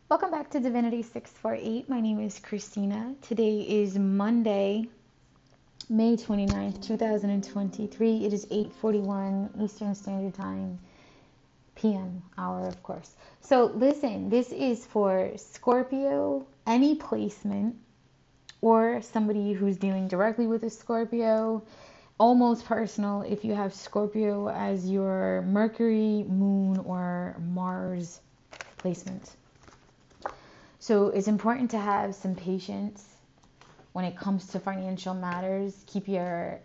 Welcome back to Divinity 648. My name is Christina. Today is Monday, May 29th, 2023. It is 8:41 Eastern Standard Time, PM hour, of course. So, listen, this is for Scorpio, any placement, or somebody who's dealing directly with a Scorpio. Almost personal if you have Scorpio as your Mercury, Moon, or Mars placement. So it's important to have some patience when it comes to financial matters. Keep your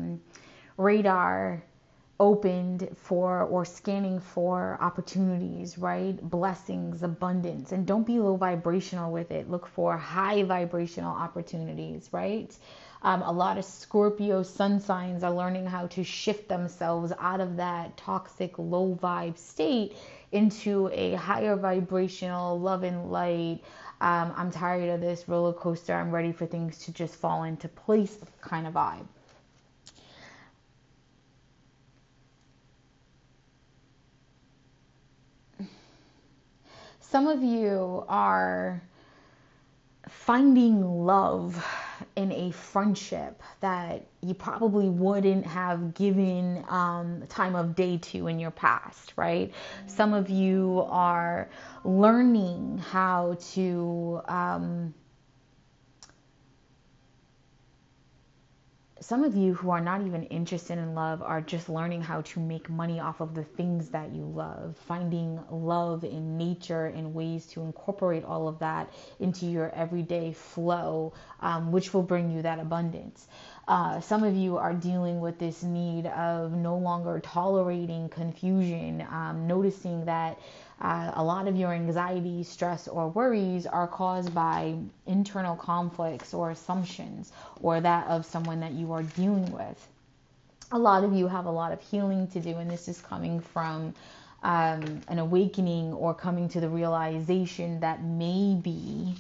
radar opened for or scanning for opportunities, right? Blessings, abundance, and don't be low vibrational with it. Look for high vibrational opportunities, right? A lot of Scorpio sun signs are learning how to shift themselves out of that toxic low vibe state into a higher vibrational love and light. I'm tired of this roller coaster. I'm ready for things to just fall into place kind of vibe. Some of you are finding love in a friendship that you probably wouldn't have given time of day to in your past, right? Some of you are learning how to some of you who are not even interested in love are just learning how to make money off of the things that you love, finding love in nature and ways to incorporate all of that into your everyday flow, which will bring you that abundance. Some of you are dealing with this need of no longer tolerating confusion, noticing that a lot of your anxiety, stress, or worries are caused by internal conflicts or assumptions or that of someone that you are dealing with. A lot of you have a lot of healing to do, and this is coming from an awakening or coming to the realization that maybe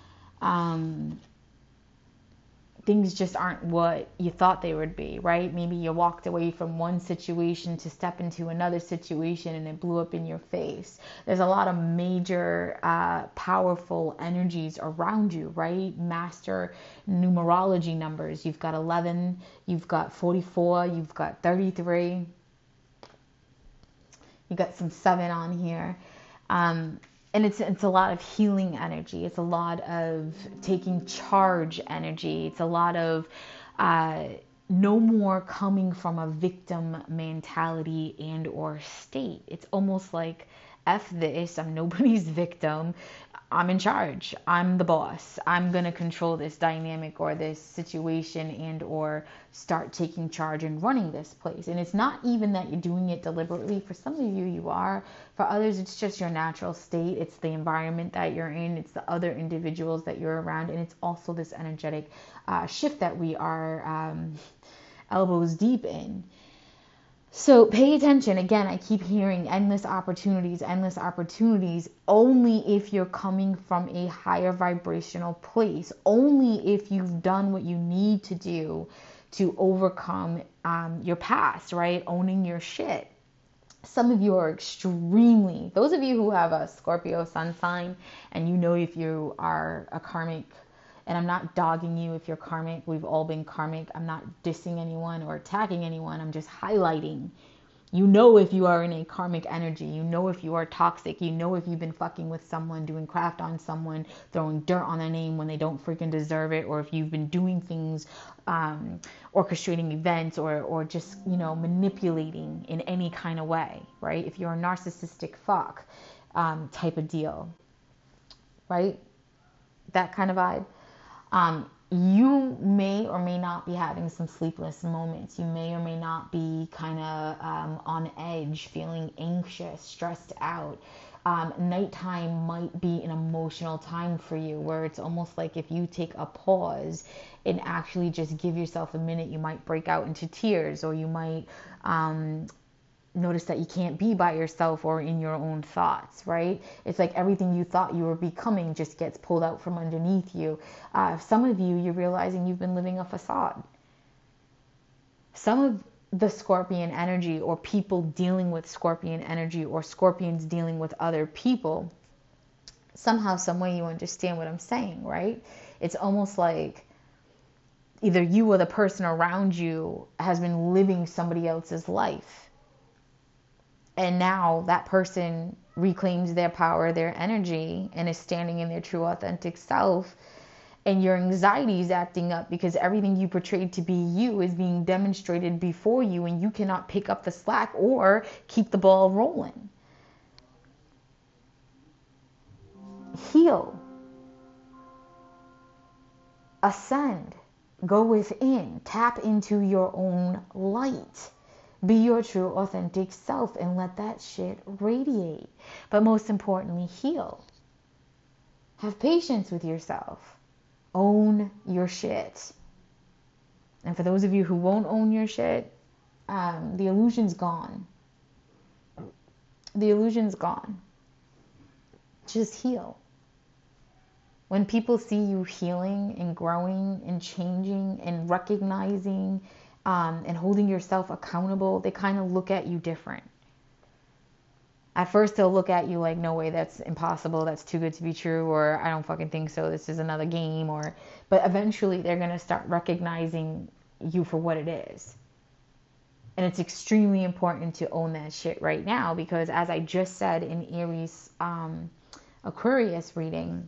things just aren't what you thought they would be, right? Maybe you walked away from one situation to step into another situation and it blew up in your face. There's a lot of major, powerful energies around you, right? Master numerology numbers. You've got 11, you've got 44, you've got 33, you got some 7 on here. And it's a lot of healing energy. It's a lot of taking charge energy. It's a lot of no more coming from a victim mentality and or state. It's almost like F this, I'm nobody's victim. I'm in charge. I'm the boss. I'm going to control this dynamic or this situation and or start taking charge and running this place. And it's not even that you're doing it deliberately. For some of you, you are. For others, it's just your natural state. It's the environment that you're in. It's the other individuals that you're around. And it's also this energetic shift that we are elbows deep in. So pay attention. Again, I keep hearing endless opportunities, only if you're coming from a higher vibrational place, only if you've done what you need to do to overcome your past, right? Owning your shit. Some of you are extremely, those of you who have a Scorpio sun sign and you know if you are a karmic, and I'm not dogging you if you're karmic. We've all been karmic. I'm not dissing anyone or attacking anyone. I'm just highlighting. You know if you are in a karmic energy. You know if you are toxic. You know if you've been fucking with someone, doing craft on someone, throwing dirt on their name when they don't freaking deserve it, or if you've been doing things, orchestrating events, or just, manipulating in any kind of way, right? If you're a narcissistic fuck type of deal, right? That kind of vibe. You may or may not be having some sleepless moments. You may or may not be kind of on edge, feeling anxious, stressed out. Nighttime might be an emotional time for you where it's almost like if you take a pause and actually just give yourself a minute, you might break out into tears, or you might notice that you can't be by yourself or in your own thoughts, right? It's like everything you thought you were becoming just gets pulled out from underneath you. Some of you, you're realizing you've been living a facade. Some of the Scorpion energy, or people dealing with Scorpion energy, or Scorpions dealing with other people, Somehow, some way you understand what I'm saying, right? It's almost like either you or the person around you has been living somebody else's life. And now that person reclaims their power, their energy, and is standing in their true authentic self. And your anxiety is acting up because everything you portrayed to be you is being demonstrated before you, and you cannot pick up the slack or keep the ball rolling. Heal. Ascend. Go within. Tap into your own light. Be your true authentic self and let that shit radiate. But most importantly, heal. Have patience with yourself. Own your shit. And for those of you who won't own your shit, the illusion's gone. The illusion's gone. Just heal. When people see you healing and growing and changing and recognizing and holding yourself accountable, they kind of look at you different. At first, they'll look at you like, no way, that's impossible, that's too good to be true, or I don't fucking think so, this is another game, but eventually they're going to start recognizing you for what it is. And it's extremely important to own that shit right now, because as I just said in Aries Aquarius reading,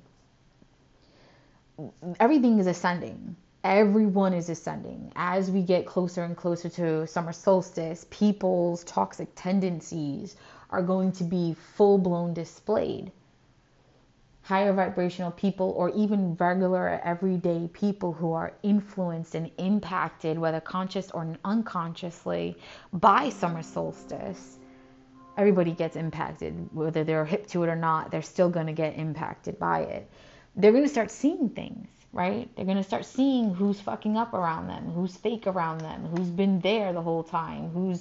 everything is ascending. Everyone is ascending. As we get closer and closer to summer solstice, people's toxic tendencies are going to be full-blown displayed. Higher vibrational people, or even regular everyday people who are influenced and impacted, whether conscious or unconsciously, by summer solstice. Everybody gets impacted, whether they're hip to it or not, they're still going to get impacted by it. They're going to start seeing things, right? They're going to start seeing who's fucking up around them, who's fake around them, who's been there the whole time, who's,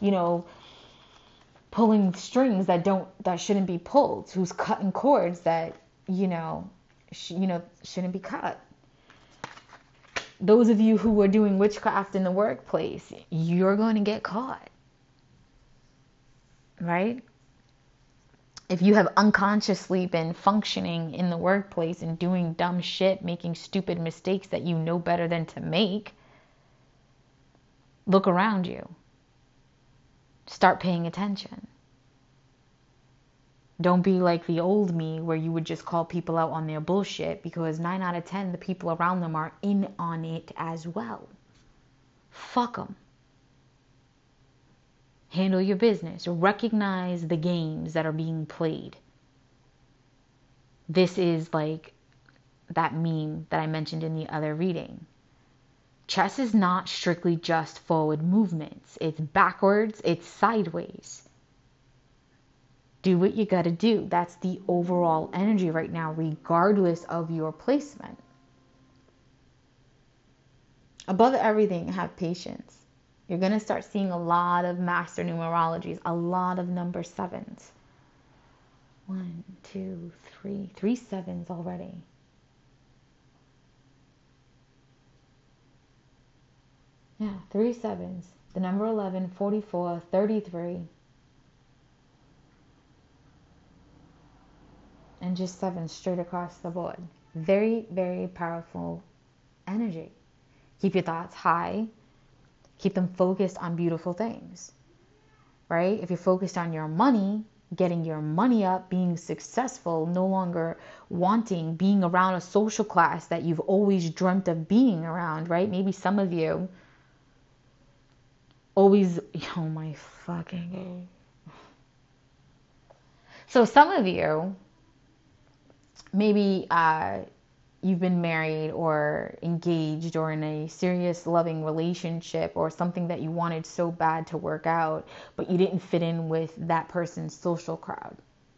pulling strings that shouldn't be pulled, who's cutting cords that, shouldn't be cut. Those of you who are doing witchcraft in the workplace, you're going to get caught, right? If you have unconsciously been functioning in the workplace and doing dumb shit, making stupid mistakes that you know better than to make, look around you. Start paying attention. Don't be like the old me where you would just call people out on their bullshit, because 9 out of 10, the people around them are in on it as well. Fuck them. Handle your business. Recognize the games that are being played. This is like that meme that I mentioned in the other reading. Chess is not strictly just forward movements. It's backwards, it's sideways. Do what you gotta do. That's the overall energy right now, regardless of your placement. Above everything, have patience. You're going to start seeing a lot of master numerologies, a lot of number 7s. 1, 2, 3. 3 7s already. Yeah, 3 7s. The number 11, 44, 33. And just 7 straight across the board. Very, very powerful energy. Keep your thoughts high. Keep them focused on beautiful things, right? If you're focused on your money, getting your money up, being successful, no longer wanting, being around a social class that you've always dreamt of being around, right? Maybe some of you always, oh my fucking God. So some of you, maybe you've been married or engaged or in a serious loving relationship, or something that you wanted so bad to work out, but you didn't fit in with that person's social crowd.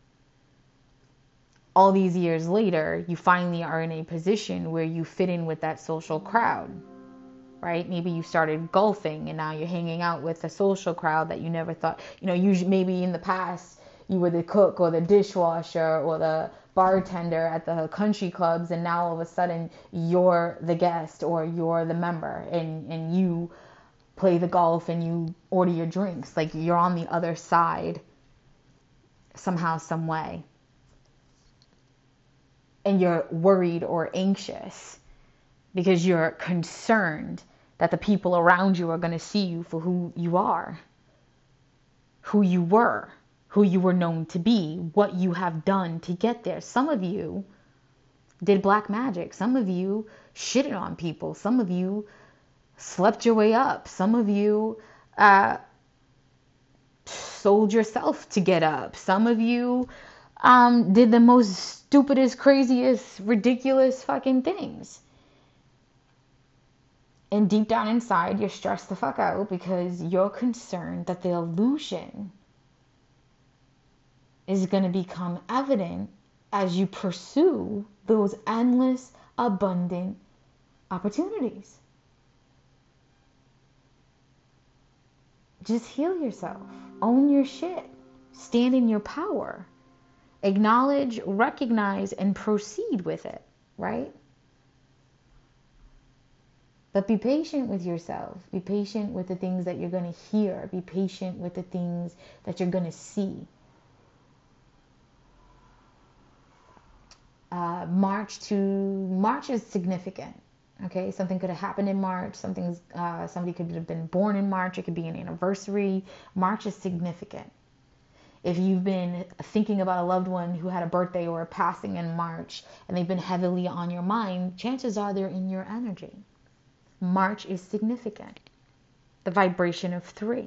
All these years later, you finally are in a position where you fit in with that social crowd, right? Maybe you started golfing and now you're hanging out with a social crowd that you never thought, usually maybe in the past you were the cook or the dishwasher or the bartender at the country clubs, and now all of a sudden you're the guest or you're the member, and you play the golf and you order your drinks. Like, you're on the other side somehow, some way. and you're worried or anxious because you're concerned that the people around you are going to see you for who you are, who you were known to be, what you have done to get there. Some of you did black magic. Some of you shitted on people. Some of you slept your way up. Some of you sold yourself to get up. Some of you did the most stupidest, craziest, ridiculous fucking things. And deep down inside, you're stressed the fuck out because you're concerned that the illusion is going to become evident as you pursue those endless, abundant opportunities. Just heal yourself. Own your shit. Stand in your power. Acknowledge, recognize, and proceed with it, right? But be patient with yourself. Be patient with the things that you're going to hear. Be patient with the things that you're going to see. March is significant. Okay, something could have happened in March. Somebody could have been born in March. It could be an anniversary. March is significant. If you've been thinking about a loved one who had a birthday or a passing in March and they've been heavily on your mind, chances are they're in your energy. March is significant. The vibration of 3.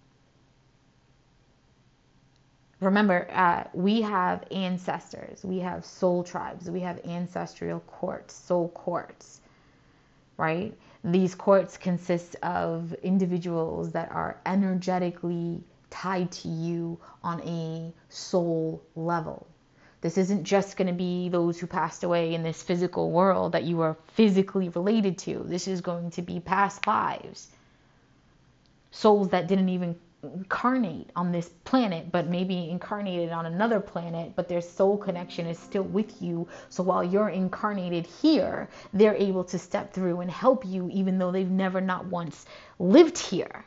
Remember, we have ancestors. We have soul tribes. We have ancestral courts, soul courts, right? These courts consist of individuals that are energetically tied to you on a soul level. This isn't just going to be those who passed away in this physical world that you are physically related to. This is going to be past lives. Souls that didn't even incarnate on this planet, but maybe incarnated on another planet, but their soul connection is still with you. So while you're incarnated here, they're able to step through and help you, even though they've never not once lived here.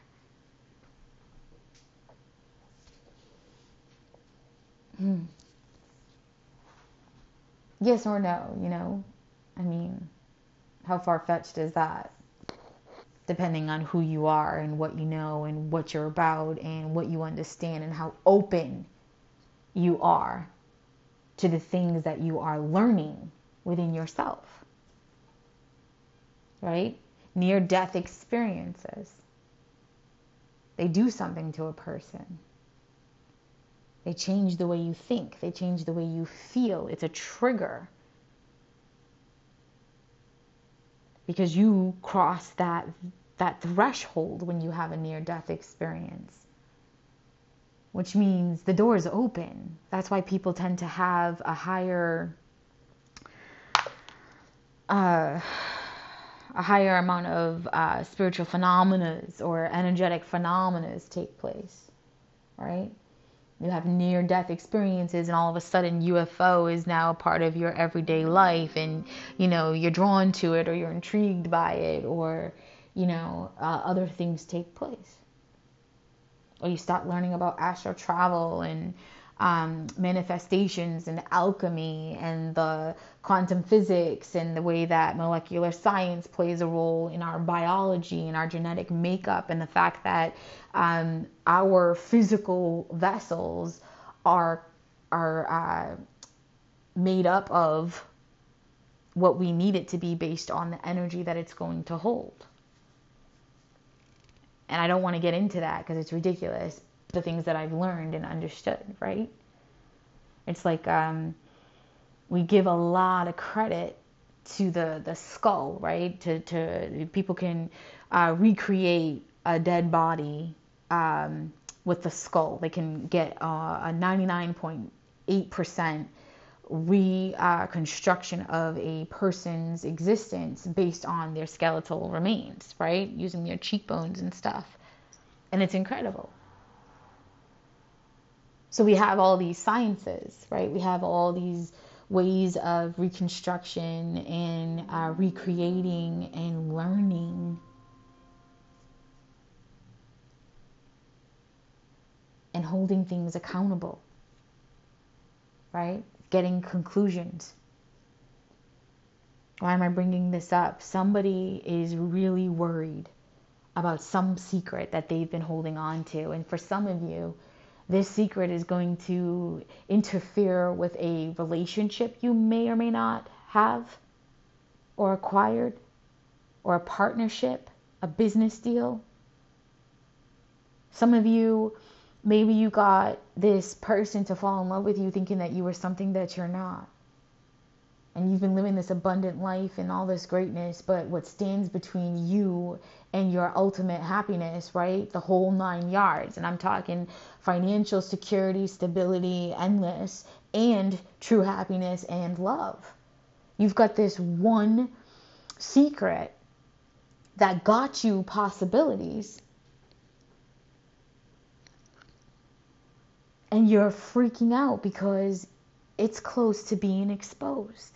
Yes or no, I mean, how far-fetched is that? Depending on who you are and what you know and what you're about and what you understand and how open you are to the things that you are learning within yourself, right? Near-death experiences, they do something to a person. They change the way you think. They change the way you feel. It's a trigger. Because you cross that threshold when you have a near-death experience. Which means the door is open. That's why people tend to have a higher amount of spiritual phenomena or energetic phenomena take place, right? You have near-death experiences and all of a sudden UFO is now a part of your everyday life and, you're drawn to it or you're intrigued by it or, other things take place. Or you start learning about astral travel and manifestations and alchemy and the quantum physics and the way that molecular science plays a role in our biology and our genetic makeup and the fact that our physical vessels are made up of what we need it to be based on the energy that it's going to hold. And I don't want to get into that because it's ridiculous, the things that I've learned and understood, right? It's like we give a lot of credit to the skull, right? To people can recreate a dead body with the skull. They can get a 99.8% reconstruction of a person's existence based on their skeletal remains, right? Using their cheekbones and stuff. And it's incredible. So we have all these sciences, right? We have all these ways of reconstruction and recreating and learning and holding things accountable, right? Getting conclusions Why am I bringing this up? Somebody is really worried about some secret that they've been holding on to. And for some of you, this secret is going to interfere with a relationship you may or may not have or acquired, or a partnership, a business deal. Some of you, maybe you got this person to fall in love with you thinking that you were something that you're not. And you've been living this abundant life and all this greatness, but what stands between you and your ultimate happiness, right? The whole 9 yards. And I'm talking financial security, stability, endless, and true happiness and love. You've got this one secret that got you possibilities, and you're freaking out because it's close to being exposed.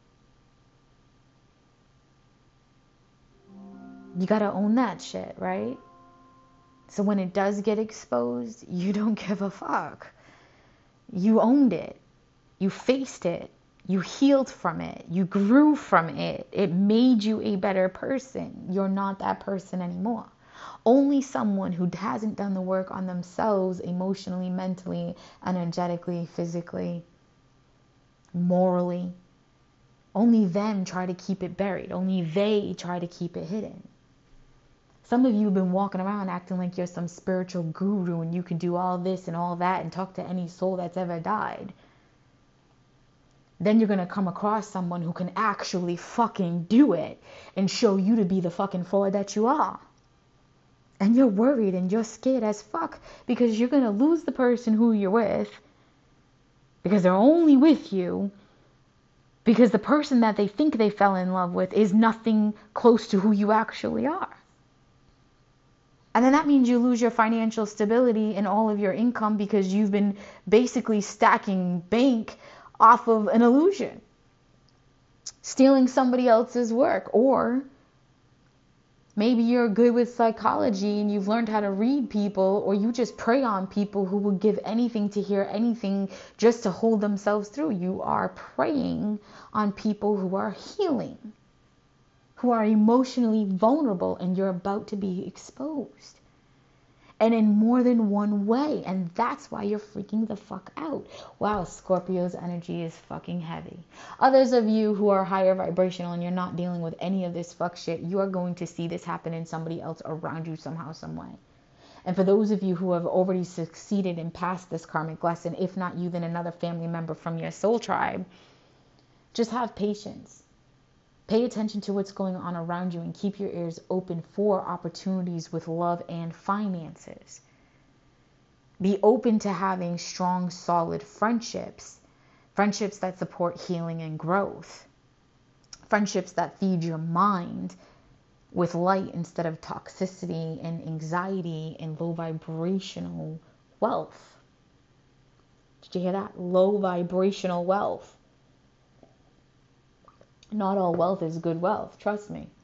You gotta own that shit, right? So when it does get exposed, you don't give a fuck. You owned it. You faced it. You healed from it. You grew from it. It made you a better person. You're not that person anymore. Only someone who hasn't done the work on themselves emotionally, mentally, energetically, physically, morally, only them try to keep it buried. Only they try to keep it hidden. Some of you have been walking around acting like you're some spiritual guru and you can do all this and all that and talk to any soul that's ever died. Then you're going to come across someone who can actually fucking do it and show you to be the fucking fraud that you are. And you're worried and you're scared as fuck because you're going to lose the person who you're with because they're only with you because the person that they think they fell in love with is nothing close to who you actually are. And then that means you lose your financial stability and all of your income because you've been basically stacking bank off of an illusion, stealing somebody else's work. Or maybe you're good with psychology and you've learned how to read people, or you just prey on people who will give anything to hear anything just to hold themselves through. You are preying on people who are healing, who are emotionally vulnerable, and you're about to be exposed. And in more than one way. And that's why you're freaking the fuck out. Wow, Scorpio's energy is fucking heavy. Others of you who are higher vibrational and you're not dealing with any of this fuck shit, you are going to see this happen in somebody else around you somehow, some way. And for those of you who have already succeeded and passed this karmic lesson, if not you, then another family member from your soul tribe, just have patience. Pay attention to what's going on around you and keep your ears open for opportunities with love and finances. Be open to having strong, solid friendships. Friendships that support healing and growth. Friendships that feed your mind with light instead of toxicity and anxiety and low vibrational wealth. Did you hear that? Low vibrational wealth. Not all wealth is good wealth, trust me.